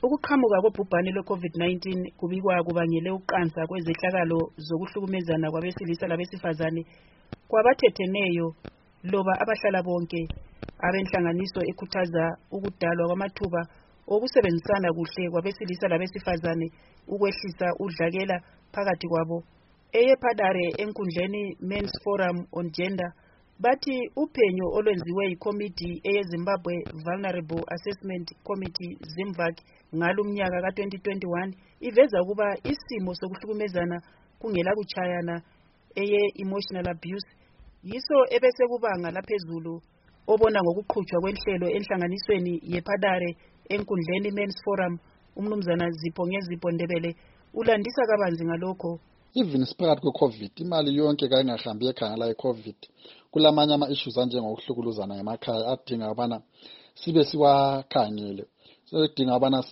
Ukuqhamuka kobhubhane lwe-COVID-19 kubikwa kubangele uqansa kwezehlakalo zokuhlukumezana kwabesilisa labesifazane kwabathetheneyo loba abahlala bonke. Abenhlanganiso ekhuthaza ukudalwa kwamathuba okusebenzisana kuhle kwabesilisa labesifazane ukwehlisa udlakela phakathi kwabo. EPadare enkundleni Men's Forum on Gender bathi uphenyo olwenziwe yikomiti eyeZimbabwe Vulnerable Assessment Committee ZIMVAC ngalumnyaka ka-2021 iveza ukuba isimo sokuhlukumezana kungela kuchayana emotional abuse yiso ebese kubanga laphezulu obona ngokuqhutshwa kwenhlelo enhlanganisweni yePadare enkundleni Men's Forum. Umnumzana Zipho Ngezipho Ndebele ulandisa kabanzi ngalokho. Even phakathi kwe-COVID imali yonke kayingahambi ekhangela i-COVID kulamanye ama-issues anjengokuhlukuluzana emakhaya adinga ubana sibe siwakhangele, sedinga ubana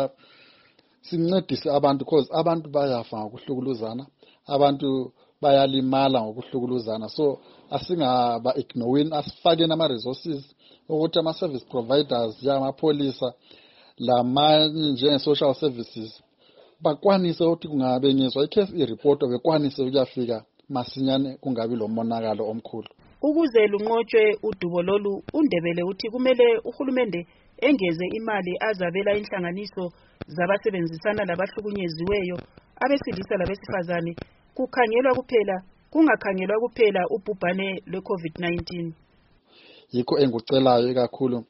sincedise abantu because abantu bayafa ngokuhlukuluzana, abantu bayalimala ngokuhlukuluzana. So asingaba ignoring, asifakeni ama-resources ukuthi ama-service providers njengamapolisa lamanye njenge-social services bakwanise ukuthi kungabe ngizwa icase ireport bekwanise ukuyafika masinyane kungabi lo monakalo omkhulu. Ukuze lunqotshwe udubo lolu, uNdebele uthi kumele uhulumende engeze imali azabela inhlanganiso zabasebenzisana labahlukunyeziweyo abesilisa labesifazane kungakhangelwa kuphela ubhubhane lwe-COVID-19. Yikho engikucelayo kakhulu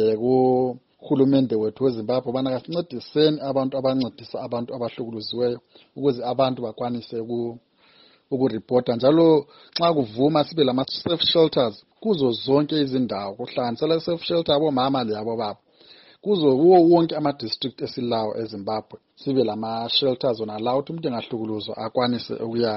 kuhulumende wethu weZimbabwe bana kasincediseni abantu abancedisa abantu abahlukuluziweyo ukuze abantu bakwanise ukureport njalo xa kuvuma sibe lama safe shelters kuzo zonke izindawo, kuhlanganisela safe shelter abomama labo baba kuzo wonke ama district esilawo eZimbabwe sibe lama shelters ona la ukuthi umuntu engahlukuluzwa akwanise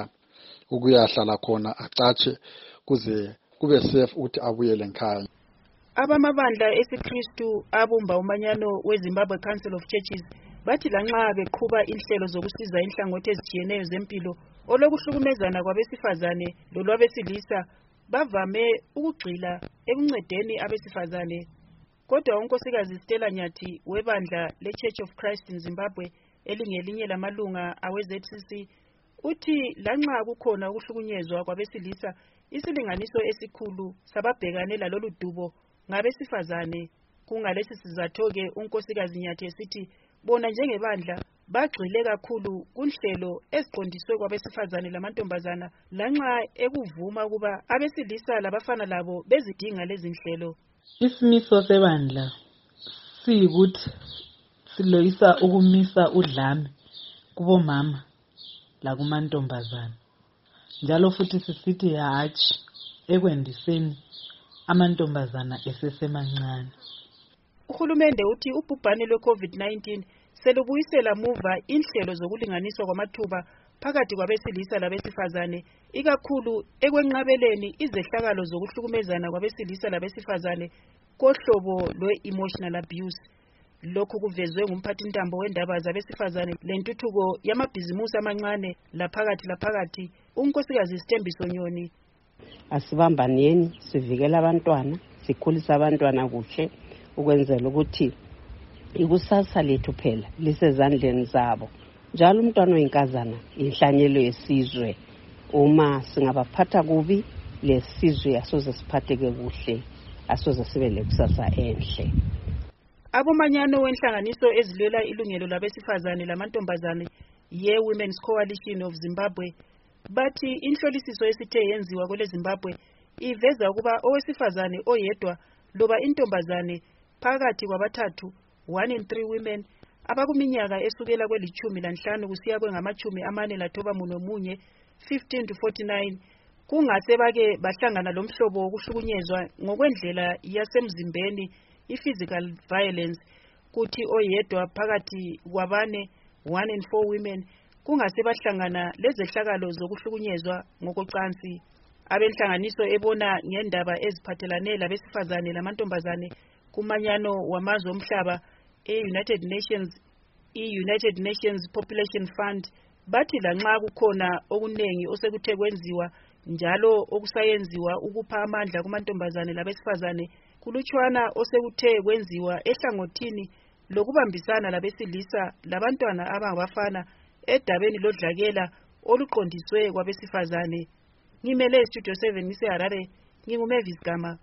ukuyahlala khona acatshe kuze kube safe ukuthi abuyele ekhaya. Abamabandla esiKristu abumba umanyano weZimbabwe Council of Churches bathi lanxa beqhuba inhlelo zokusiza inhlangothi ezitshiyeneyo zempilo olokuhlukumezana kwabesifazane lolwabesilisa bavame ukugxila ekuncedeni abesifazane. Kodwa unkosikazi Stella Nyathi webandla leChurch of Christ in Zimbabwe elingelinye lamalunga awe-ZCC uthi lanxa kukhona ukuhlukunyezwa kwabesilisa isilinganiso esikhulu sababhekane lalolu dubo ngabesifazane. Kungalesi sizatho-ke unkosikazi Nyathi esithi bona njengebandla bagxile kakhulu kunhlelo eziqondiswe kwabesifazane lamantombazana lanxa ekuvuma ukuba abesilisa labafana labo bezidinga lezi nhlelo. Isimiso sebandla siyikuthi siloyisa ukumisa udlame kubomama lakumantombazana njalo futhi sisithi hatshi ekwendiseni amantombazana esesemancane. Uhulumende uthi ubhubhane lwe-COVID-19 selubuyisela muva inhlelo zokulinganiswa kwamathuba phakathi kwabesilisa labesifazane ikakhulu ekwenqabeleni izehlakalo zokuhlukumezana kwabesilisa labesifazane kohlobo lwe-emotional abuse. Lokhu kuvezwe ngumphathintambo wendaba zabesifazane lentuthuko yamabhizimusi amancane laphakathi unkosikazi Sithembiso Nyoni. Asibambaneni sivikela abantwana, sikhulisa abantwana kuhle ukwenzela ukuthi ikusasa lethu phela lisezandleni zabo. Njalo umntwana oyinkazana inhlanyelo yesizwe. Uma singabaphatha kubi lesizwe asoze siphatheke kuhle, asoze sibe lekusasa enhle. Abomanyano wenhlanganiso ezilwela ilungelo labesifazane lamantombazane ye-Women's Coalition of Zimbabwe bathi inhlolisiso esithe yenziwa kwele Zimbabwe iveza ukuba owesifazane oyedwa loba intombazane phakathi kwabathathu 1 in 3 women abakuminyaka esukela kweli-15 kusiya kwengama-49 15 to 49 kungase bake bahlangana lomhlobo wokuhlukunyezwa ngokwendlela yasemzimbeni i-physical violence, kuthi oyedwa phakathi kwabane 1 in 4 women kungase bahlangana lezehlakalo zokuhlukunyezwa ngokocansi. Abenhlanganiso ebona ngendaba eziphathelane labesifazane lamantombazane kumanyano wamazwe omhlaba United Nations Population Fund bathi lanxa kukhona okunengi osekuthe kwenziwa njalo okusayenziwa ukupha amandla kumantombazane labesifazane kulutshwana osekuthe kwenziwa ehlangothini lokubambisana labesilisa labantwana abangabafana edabeni lodlakela oluqondiswe kwabesifazane. Ngimele Studio 7 ngiseHarare, nginguMavis Gama.